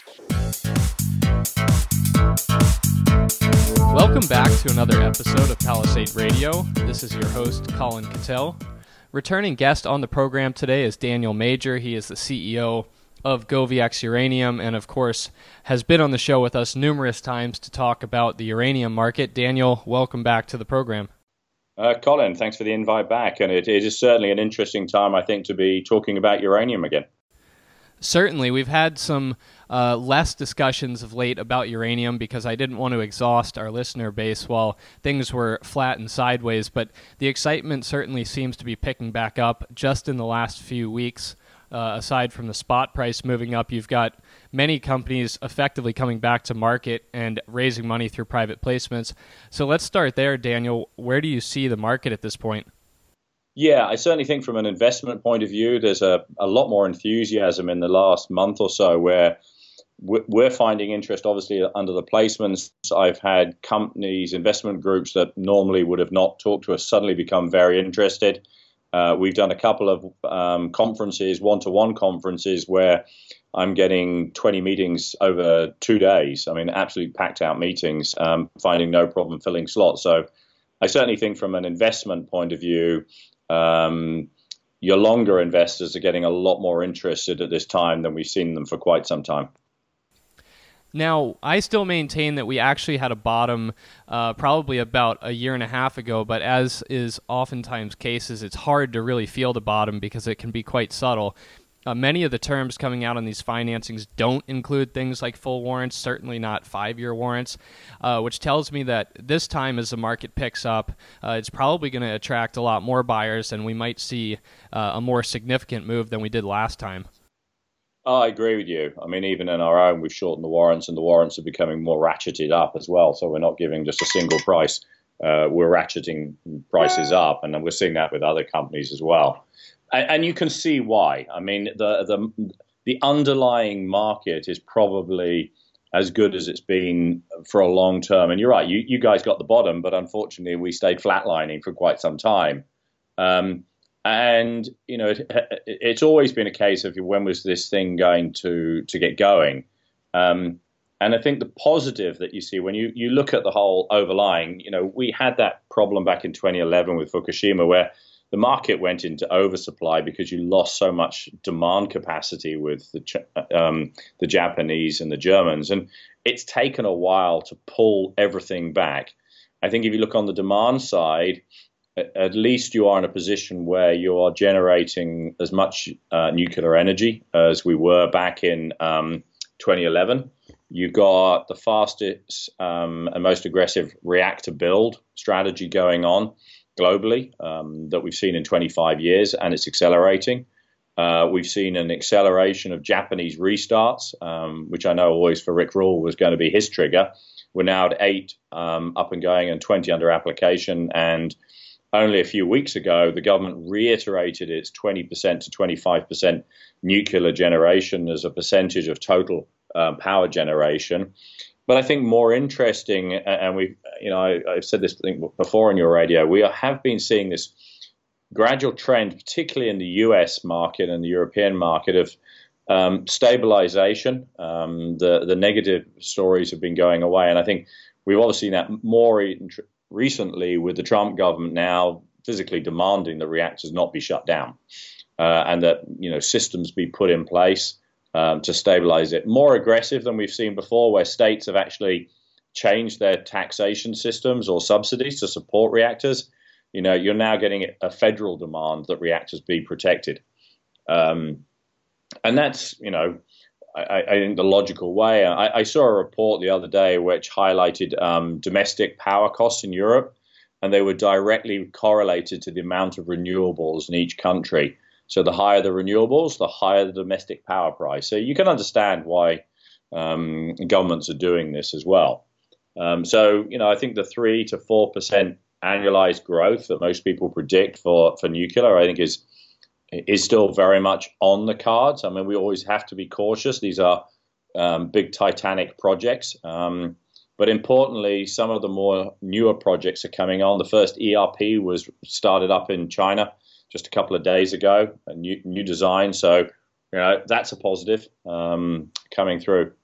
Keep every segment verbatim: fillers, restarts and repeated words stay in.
Welcome back to another episode of Palisade Radio. This is your host, Colin Cattell. Returning guest on the program today is Daniel Major. He is the C E O of GoviEx Uranium and, of course, has been on the show with us numerous times to talk about the uranium market. Daniel, welcome back to the program. Uh, Colin, thanks for the invite back. And it, it is certainly an interesting time, I think, to be talking about uranium again. Certainly. We've had some uh, less discussions of late about uranium because I didn't want to exhaust our listener base while things were flat and sideways, but the excitement certainly seems to be picking back up just in the last few weeks. Uh, aside from the spot price moving up, you've got many companies effectively coming back to market and raising money through private placements. So let's start there, Daniel. Where do you see the market at this point? Yeah, I certainly think from an investment point of view, there's a, a lot more enthusiasm in the last month or so where we're finding interest, obviously, under the placements. I've had companies, investment groups that normally would have not talked to us suddenly become very interested. Uh, we've done a couple of um, conferences, one-to-one conferences, where I'm getting twenty meetings over two days. I mean, absolutely packed out meetings, um, finding no problem filling slots. So I certainly think from an investment point of view, um, your longer investors are getting a lot more interested at this time than we've seen them for quite some time. Now, I still maintain that we actually had a bottom uh, probably about a year and a half ago, but as is oftentimes cases, it's hard to really feel the bottom because it can be quite subtle. Uh, many of the terms coming out on these financings don't include things like full warrants, certainly not five-year warrants, uh, which tells me that this time as the market picks up, uh, it's probably going to attract a lot more buyers and we might see uh, a more significant move than we did last time. Oh, I agree with you. I mean, even in our own, we've shortened the warrants, and the warrants are becoming more ratcheted up as well. So we're not giving just a single price. Uh, we're ratcheting prices up, and we're seeing that with other companies as well. And, and you can see why. I mean, the the the underlying market is probably as good as it's been for a long term. And you're right, you, you guys got the bottom, but unfortunately, we stayed flatlining for quite some time. Um, And, you know, it, it's always been a case of when was this thing going to, to get going? Um, and I think the positive that you see when you, you look at the whole overlying, you know, we had that problem back in twenty eleven with Fukushima where the market went into oversupply because you lost so much demand capacity with the, um, the Japanese and the Germans. And it's taken a while to pull everything back. I think if you look on the demand side, at least you are in a position where you are generating as much uh, nuclear energy as we were back in um, twenty eleven. You've got the fastest um, and most aggressive reactor build strategy going on globally um, that we've seen in twenty-five years, and it's accelerating. Uh, we've seen an acceleration of Japanese restarts, um, which I know always for Rick Rule was going to be his trigger. We're now at eight um, up and going and twenty under application, and only a few weeks ago, the government reiterated its twenty percent to twenty-five percent nuclear generation as a percentage of total um, power generation. But I think more interesting, and we, you know, I, I've said this before on your radio, we have been seeing this gradual trend, particularly in the U S market and the European market, of um, stabilization. Um, the the negative stories have been going away, and I think we've obviously seen that more recently with the Trump government now physically demanding that reactors not be shut down uh, and that, you know, systems be put in place um, to stabilize it. More aggressive than we've seen before, where states have actually changed their taxation systems or subsidies to support reactors. You know, you're now getting a federal demand that reactors be protected. Um, and that's, you know, I, I think the logical way. I, I saw a report the other day which highlighted um, domestic power costs in Europe, and they were directly correlated to the amount of renewables in each country. So the higher the renewables, the higher the domestic power price. So you can understand why um, governments are doing this as well. Um, so, you know, I think the three to four percent annualized growth that most people predict for, for nuclear, I think is is still very much on the cards. I mean, we always have to be cautious. These are um, big Titanic projects. Um, but importantly, some of the more newer projects are coming on. The first E R P was started up in China just a couple of days ago, a new, new design. So, you know, that's a positive um, coming through.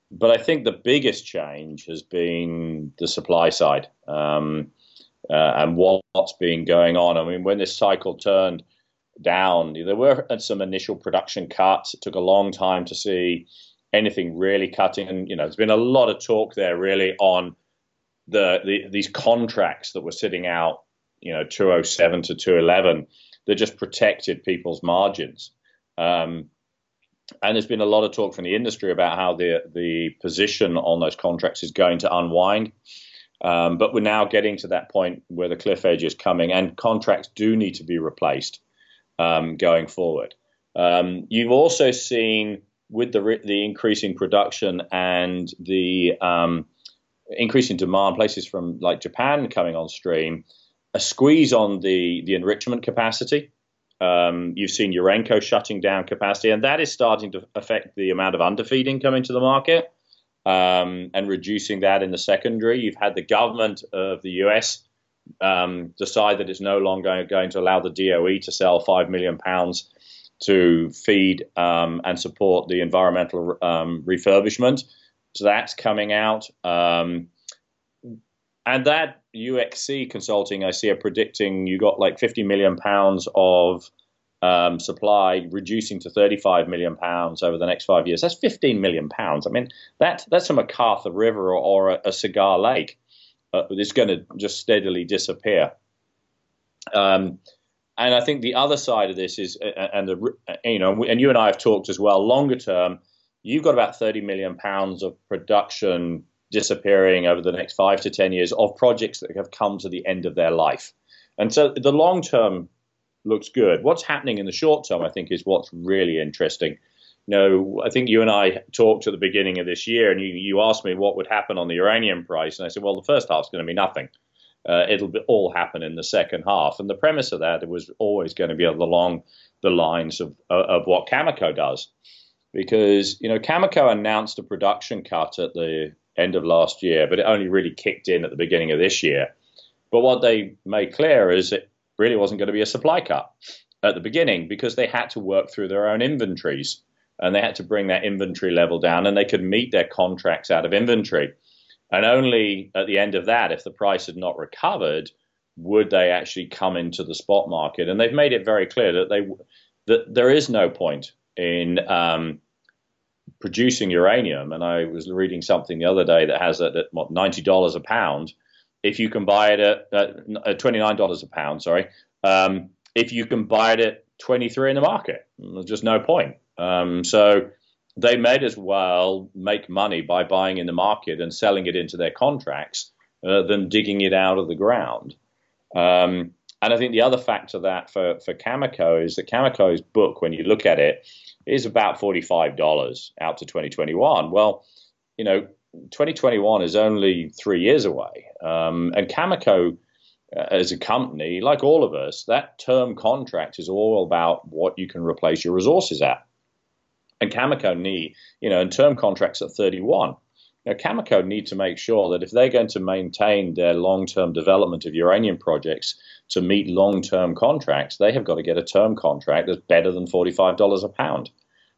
but I think the biggest change has been the supply side, um, uh, and what, what's been going on. I mean, when this cycle turned down, there were some initial production cuts. It took a long time to see anything really cutting, and you know, there's been a lot of talk there really on the, the these contracts that were sitting out, you know, two oh seven to two eleven, that just protected people's margins. Um, And there's been a lot of talk from the industry about how the the position on those contracts is going to unwind. Um, but we're now getting to that point where the cliff edge is coming, and contracts do need to be replaced um, going forward. Um, you've also seen, with the the increasing production and the um, increasing demand, places from like Japan coming on stream, a squeeze on the the enrichment capacity. Um, you've seen Urenco shutting down capacity, and that is starting to affect the amount of underfeeding coming to the market, um, and reducing that in the secondary. You've had the government of the U S um, decide that it's no longer going to allow the D O E to sell five million pounds to feed um, and support the environmental um, refurbishment. So that's coming out. Um, And that U X C Consulting, I see, are predicting you got like fifty million pounds of um, supply reducing to thirty-five million pounds over the next five years. That's fifteen million pounds. I mean, that that's a MacArthur River or, or a, a Cigar Lake. Uh, it's going to just steadily disappear. Um, and I think the other side of this is, uh, and the you know, and you and I have talked as well. Longer term, you've got about thirty million pounds of production disappearing over the next five to ten years of projects that have come to the end of their life. And so the long term looks good. What's happening in the short term, I think, is what's really interesting. You know, I think you and I talked at the beginning of this year, and you, you asked me what would happen on the uranium price. And I said, well, the first half's going to be nothing. Uh, it'll be, all happen in the second half. And the premise of that, it was always going to be along the lines of, of what Cameco does. Because, you know, Cameco announced a production cut at the end of last year, but it only really kicked in at the beginning of this year. But what they made clear is it really wasn't going to be a supply cut at the beginning, because they had to work through their own inventories, and they had to bring that inventory level down, and they could meet their contracts out of inventory. And only at the end of that, if the price had not recovered, would they actually come into the spot market. And they've made it very clear that they that there is no point in um, producing uranium. And I was reading something the other day that has it at what, ninety dollars a pound. If you can buy it at uh, twenty-nine dollars a pound, sorry, um, if you can buy it at twenty-three in the market, there's just no point. Um, so they may as well make money by buying in the market and selling it into their contracts uh, than digging it out of the ground. Um, and I think the other factor that for, for Cameco is that Cameco's book, when you look at it, is about forty-five dollars out to twenty twenty-one. Well, you know, twenty twenty-one is only three years away. Um, and Cameco, uh, as a company, like all of us, that term contract is all about what you can replace your resources at. And Cameco need, you know, and term contracts at thirty-one. Now, Cameco need to make sure that if they're going to maintain their long-term development of uranium projects to meet long-term contracts, they have got to get a term contract that's better than forty-five dollars a pound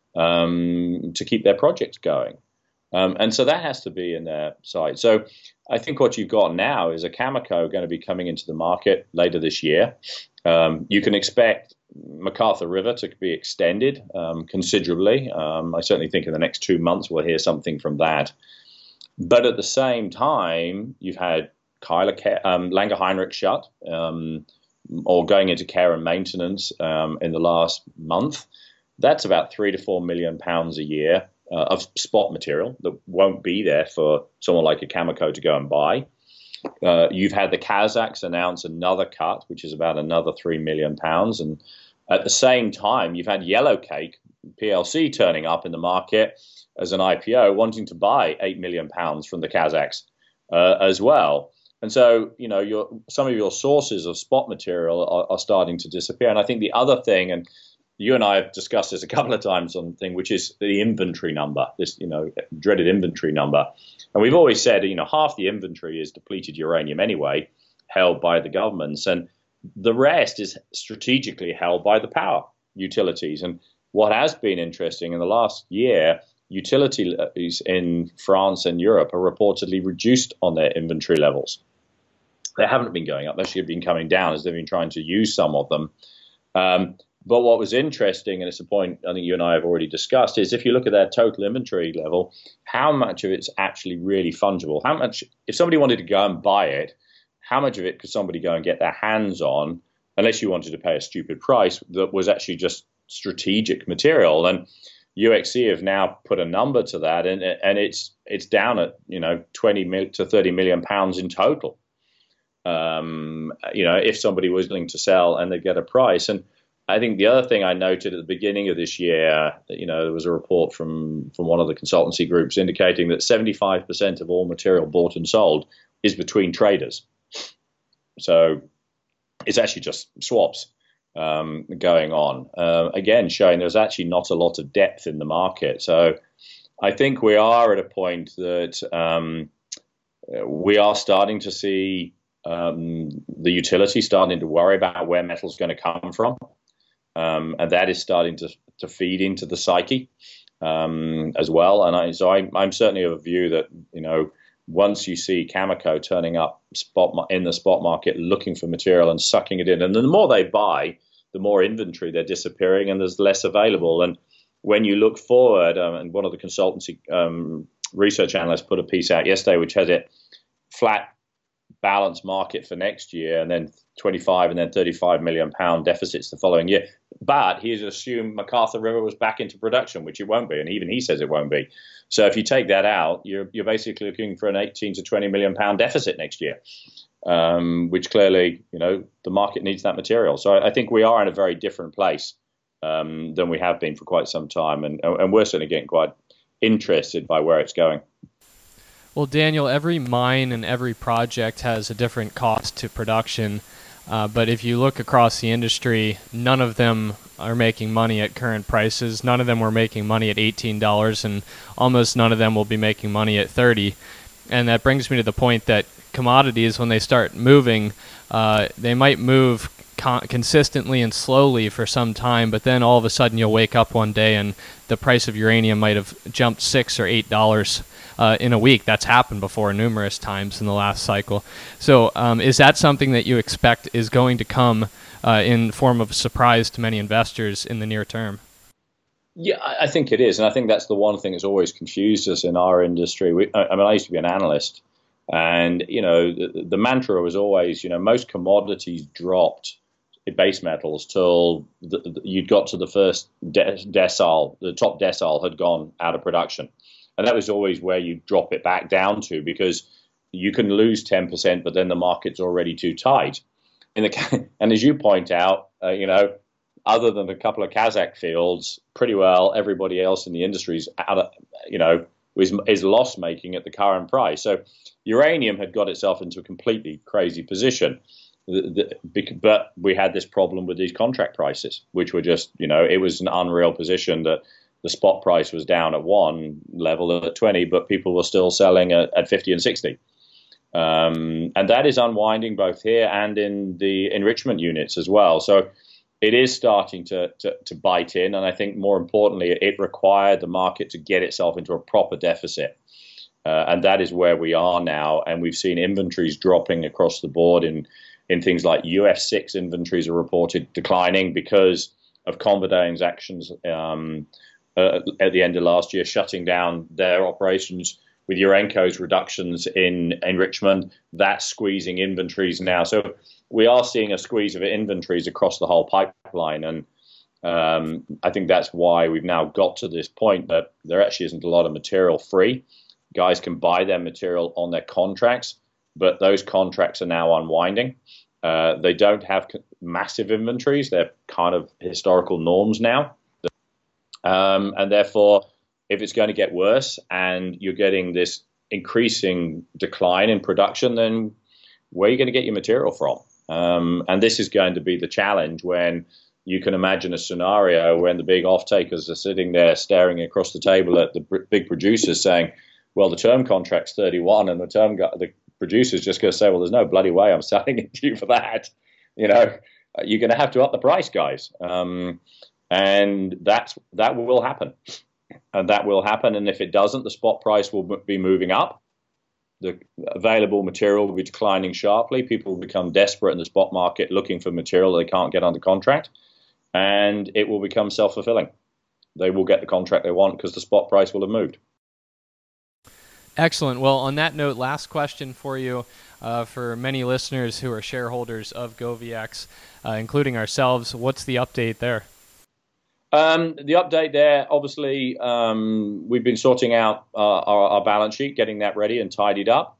um, to keep their projects going. Um, and so that has to be in their side. So I think what you've got now is a Cameco going to be coming into the market later this year. Um, you can expect MacArthur River to be extended um, considerably. Um, I certainly think in the next two months we'll hear something from that. But at the same time, you've had Kyla, um, Langer Heinrich shut um, or going into care and maintenance um, in the last month. That's about three to four million pounds a year uh, of spot material that won't be there for someone like a Cameco to go and buy. Uh, you've had the Kazakhs announce another cut, which is about another three million pounds. And at the same time, you've had Yellowcake P L C turning up in the market as an I P O, wanting to buy eight million pounds from the Kazakhs uh, as well. And so, you know, your, some of your sources of spot material are, are starting to disappear. And I think the other thing, and you and I have discussed this a couple of times on the thing, which is the inventory number, this, you know, dreaded inventory number. And we've always said, you know, half the inventory is depleted uranium anyway, held by the governments. And the rest is strategically held by the power utilities. And what has been interesting in the last year, utilities in France and Europe are reportedly reduced on their inventory levels. They haven't been going up. They actually have been coming down as they've been trying to use some of them. Um, but what was interesting, and it's a point I think you and I have already discussed, is if you look at their total inventory level, how much of it's actually really fungible? How much, if somebody wanted to go and buy it, how much of it could somebody go and get their hands on, unless you wanted to pay a stupid price, that was actually just strategic material? And U X C have now put a number to that, and and it's it's down at, you know, twenty to thirty million pounds in total. Um, you know, if somebody was willing to sell and they get a price. And I think the other thing I noted at the beginning of this year, you know, there was a report from from one of the consultancy groups indicating that seventy-five percent of all material bought and sold is between traders. So it's actually just swaps um, going on. Uh, again, showing there's actually not a lot of depth in the market. So I think we are at a point that um, we are starting to see um, the utility starting to worry about where metal's going to come from. Um, and that is starting to, to feed into the psyche um, as well. And I, so I, I'm certainly of a view that, you know, once you see Cameco turning up spot in the spot market looking for material and sucking it in, and the more they buy, the more inventory they're disappearing and there's less available. And when you look forward, um, and one of the consultancy um, research analysts put a piece out yesterday which has it flat balanced market for next year, and then twenty-five and then thirty-five million pound deficits the following year. But he's assumed McArthur River was back into production, which it won't be, and even he says it won't be. So if you take that out, you're you're basically looking for an eighteen to twenty million pound deficit next year, um, which clearly, you know, the market needs that material. So I, I think we are in a very different place um, than we have been for quite some time, and and we're certainly getting quite interested by where it's going. Well, Daniel, every mine and every project has a different cost to production, uh, but if you look across the industry, none of them are making money at current prices. None of them were making money at eighteen dollars, and almost none of them will be making money at thirty dollars. And that brings me to the point that commodities, when they start moving, uh, they might move con- consistently and slowly for some time, but then all of a sudden you'll wake up one day and the price of uranium might have jumped six or eight dollars. Uh, in a week. That's happened before numerous times in the last cycle. So um, is that something that you expect is going to come uh, in form of a surprise to many investors in the near term? Yeah, I think it is. And I think that's the one thing that's always confused us in our industry. We, I mean, I used to be an analyst, and, you know, the, the mantra was always, you know, most commodities dropped in base metals till the, the, you'd got to the first de- decile, the top decile had gone out of production. And that was always where you drop it back down to, because you can lose ten percent, but then the market's already too tight. In the, and as you point out, uh, you know, other than a couple of Kazakh fields, pretty well everybody else in the industry is out of, you know, is, is loss making at the current price. So uranium had got itself into a completely crazy position. The, the, but we had this problem with these contract prices, which were just, you know, it was an unreal position that the spot price was down at one level at twenty, but people were still selling at, at fifty and sixty. Um, and that is unwinding both here and in the enrichment units as well. So it is starting to, to, to bite in. And I think more importantly, it required the market to get itself into a proper deficit. Uh, and that is where we are now. And we've seen inventories dropping across the board in, in things like U F six inventories are reported declining because of ConverDyn's actions um, Uh, at the end of last year, shutting down their operations, with Urenco's reductions in enrichment, that's squeezing inventories now. So we are seeing a squeeze of inventories across the whole pipeline. And um, I think that's why we've now got to this point that there actually isn't a lot of material free. Guys can buy their material on their contracts, but those contracts are now unwinding. Uh, they don't have massive inventories. They're kind of historical norms now. Um, and therefore, if it's going to get worse and you're getting this increasing decline in production, then where are you going to get your material from? Um, and this is going to be the challenge when you can imagine a scenario when the big off-takers are sitting there staring across the table at the big producers saying, well, the term contract's thirty-one, and the term gu- the producer's just going to say, well, there's no bloody way I'm selling it to you for that. You know, you're going to have to up the price, guys. Um, And that's that will happen. and that will happen. And if it doesn't, the spot price will be moving up. The available material will be declining sharply. People will become desperate in the spot market looking for material they can't get under contract, and it will become self-fulfilling. They will get the contract they want because the spot price will have moved. Excellent. Well, on that note, last question for you. Uh, for many listeners who are shareholders of GoviEx, uh, including ourselves, what's the update there? Um, the update there, obviously, um, we've been sorting out uh, our, our balance sheet, getting that ready and tidied up.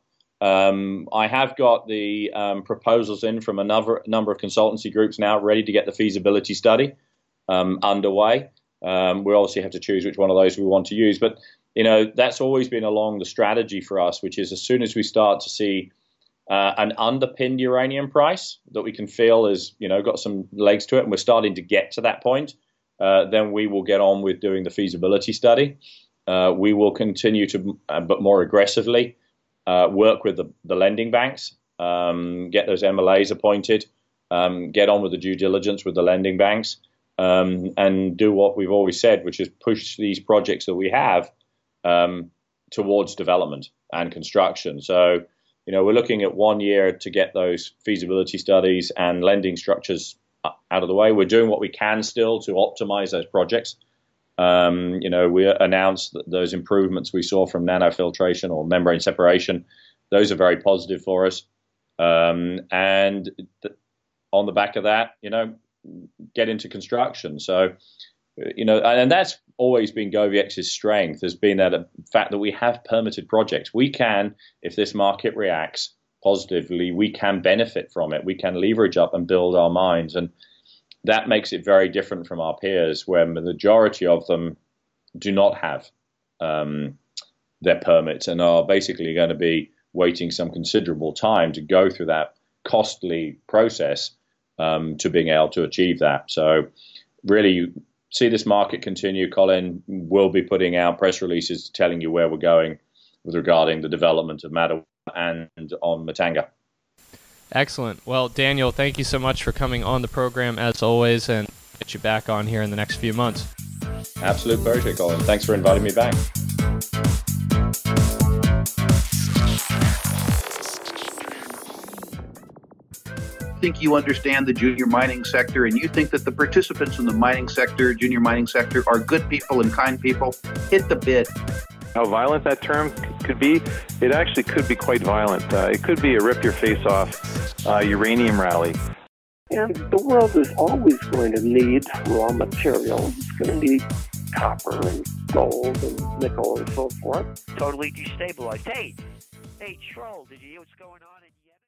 Um, I have got the um, proposals in from a number, number of consultancy groups now, ready to get the feasibility study um, underway. Um, we obviously have to choose which one of those we want to use, but you know that's always been along the strategy for us, which is as soon as we start to see uh, an underpinned uranium price that we can feel is you know got some legs to it, and we're starting to get to that point. Uh, then we will get on with doing the feasibility study. Uh, we will continue to, uh, but more aggressively, uh, work with the, the lending banks, um, get those M L As appointed, um, get on with the due diligence with the lending banks, um, and do what we've always said, which is push these projects that we have um, towards development and construction. So, you know, we're looking at one year to get those feasibility studies and lending structures out of the way. We're doing what we can still to optimize those projects. Um, you know, we announced that those improvements we saw from nanofiltration or membrane separation. Those are very positive for us. Um, and th- on the back of that, you know, get into construction. So, you know, and that's always been GoviEx's strength, has been that uh, fact that we have permitted projects. We can, if this market reacts positively, we can benefit from it. We can leverage up and build our mines. And that makes it very different from our peers, where the majority of them do not have um, their permits and are basically going to be waiting some considerable time to go through that costly process um, to being able to achieve that. So really, you see this market continue. Colin will be putting out press releases telling you where we're going with regarding the development of Madawa and on Matanga. Excellent. Well, Daniel, thank you so much for coming on the program as always, and get you back on here in the next few months. Absolute pleasure, Colin. Thanks for inviting me back. Think you understand the junior mining sector, and you think that the participants in the mining sector, junior mining sector, are good people and kind people, hit the bid. How violent that term could be, it actually could be quite violent. Uh, it could be a rip-your-face-off uh, uranium rally. And the world is always going to need raw materials. It's going to need copper and gold and nickel and so forth. Totally destabilized. Hey, hey, Troll, did you hear what's going on in